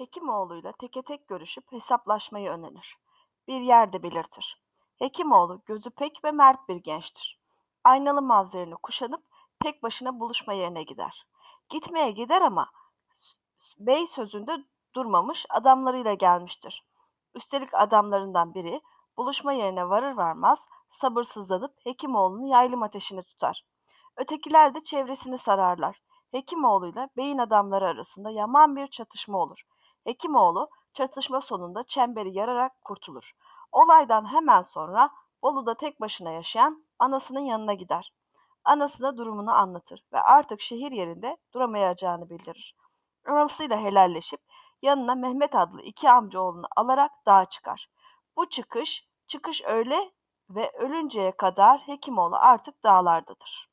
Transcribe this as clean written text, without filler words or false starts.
Hekimoğlu'yla teke tek görüşüp hesaplaşmayı önerir. Bir yer de belirtir. Hekimoğlu gözü pek ve mert bir gençtir. Aynalı mavzerini kuşanıp tek başına buluşma yerine gider. Gitmeye gider ama bey sözünde durmamış, adamlarıyla gelmiştir. Üstelik adamlarından biri buluşma yerine varır varmaz sabırsızlanıp Hekimoğlu'nun yaylım ateşini tutar. Ötekiler de çevresini sararlar. Hekimoğlu'yla beyin adamları arasında yaman bir çatışma olur. Hekimoğlu çatışma sonunda çemberi yararak kurtulur. Olaydan hemen sonra Bolu'da tek başına yaşayan anasının yanına gider. Anasına durumunu anlatır ve artık şehir yerinde duramayacağını bildirir. Anasıyla helalleşip yanına Mehmet adlı iki amcaoğlunu alarak dağa çıkar. Bu çıkış öyle ve ölünceye kadar Hekimoğlu artık dağlardadır.